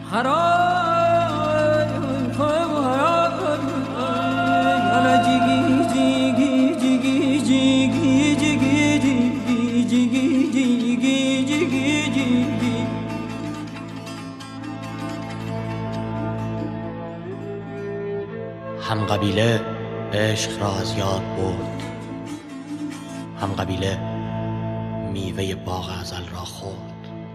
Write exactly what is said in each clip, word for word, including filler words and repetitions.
هم قبیله عشق را از یاد برد، هم قبیله میوه باغ ازل را خورد.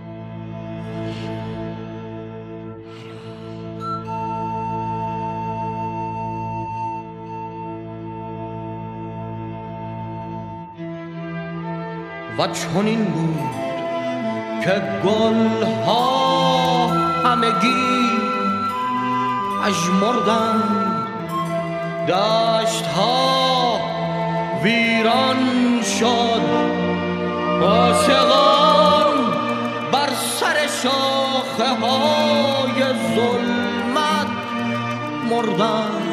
و چنین بود که گلها همگی اژمردند، دشتها ویران شد، عاشقان بر سر شاخه های ظلمت مردند.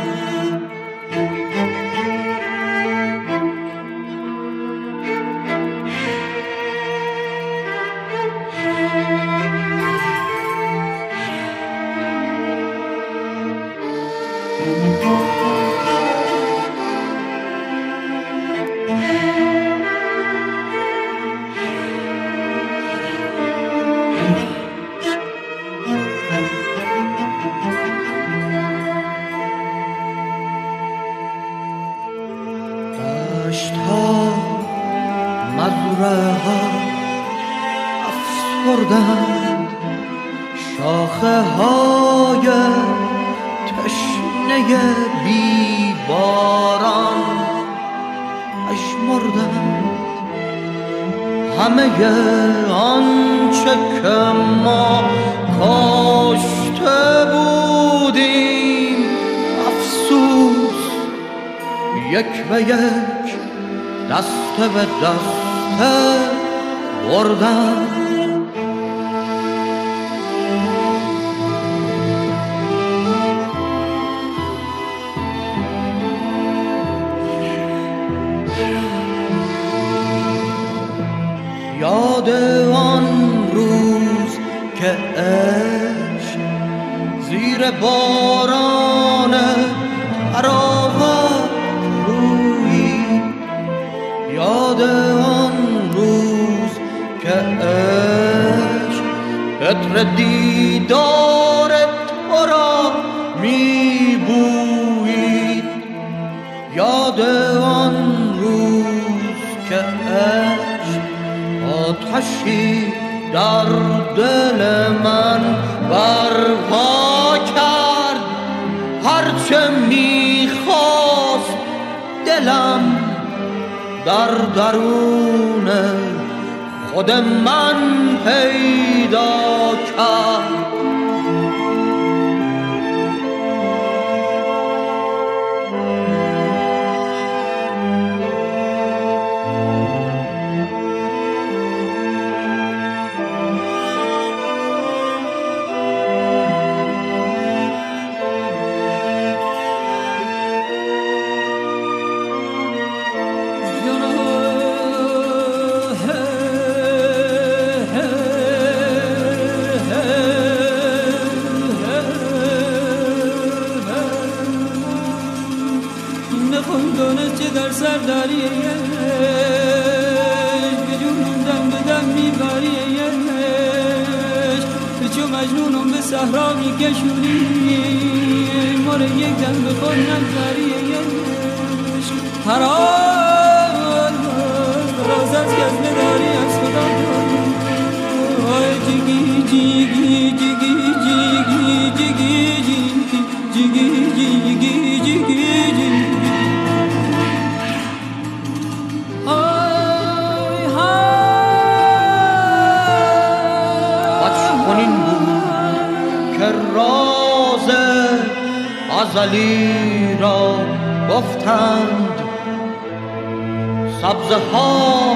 دشت‌ها مزرعه‌ها افسردند، شاخه‌های تشنه بی باران اژمردند. همه آنچه که ما کاشته بودیم افسوس یک به یک دسته به دسته بردند. یاد آن روز که عشق زیر باران تراوت رویی، یاد آن روز که عشق عطر دیدار تو را می بویید، یاد آن روز که عشق آتشی در دل من برپا کرد. هرچه میخواست دلم در درون خود من پیدا کرد. در سر داری به جونم دم به دم میبری، چو مجنونم به صحرا میکشونی، ما رو یک دم به خود نگذاری. هر آن راز از گز نداری از خدا جیگی جیگی جیگی جیگی جیگی جیگی جیگی جیگی جیگی. راز ازلی را گفتند، سبزه ها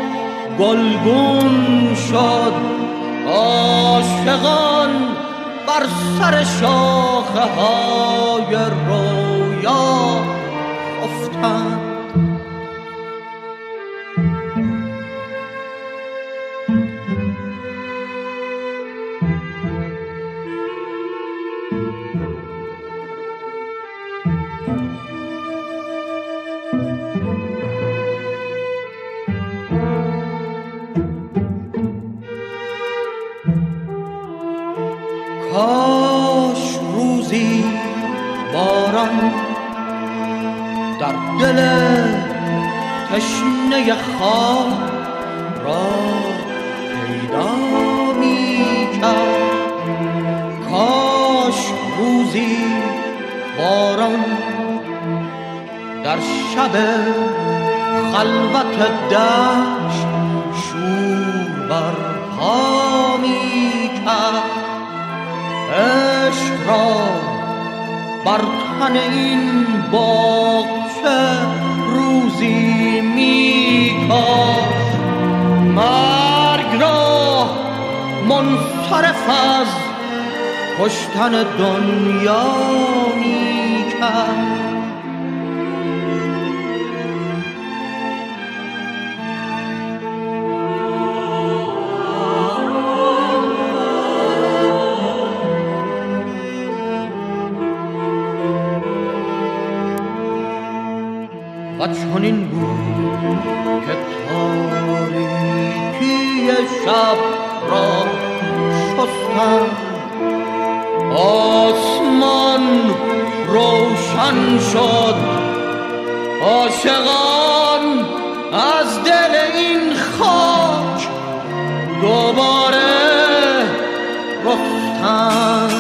گلگون شد، عاشقان بر سر شاخه های رویا افتند. کاش روزی باران در دل تشنه خاک را پیدا می کرد. کاش روزی باران در شب خلوت دشت شور برپا می کرد. عشق را بر تن این باغچه روزی می کاشت. مرگ را منصرف از کشتن دنیا می کرد. و چنین بود که تاریکی شب را شستند. آسمان روشن شد، عاشقان از دل این خاک دوباره رفتند.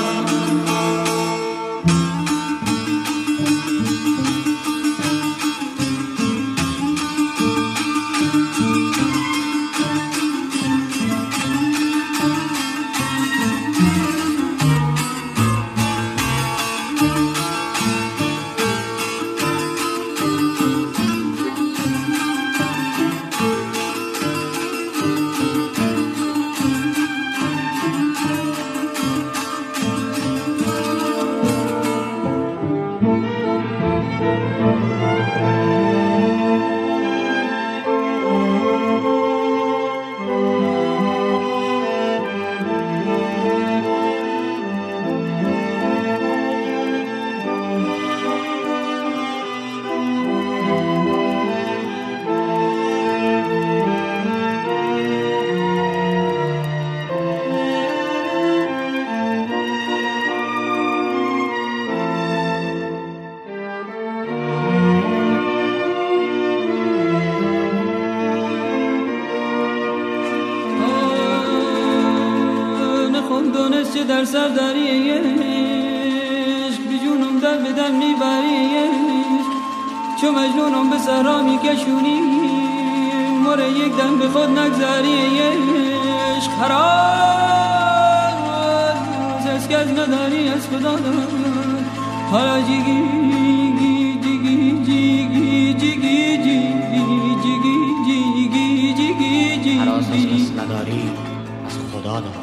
چه در سر داری عشق بی جونم دل به دل میبری عشق چو مجنونم به صحرا میکشونی مره یک دم به خود نگذاری عشق هراز از کس نداری از خدا دار حالا جیگی جیگی جیگی جیگی جیگی جیگی جیگی جیگی هراز از کس نداری از خدا دار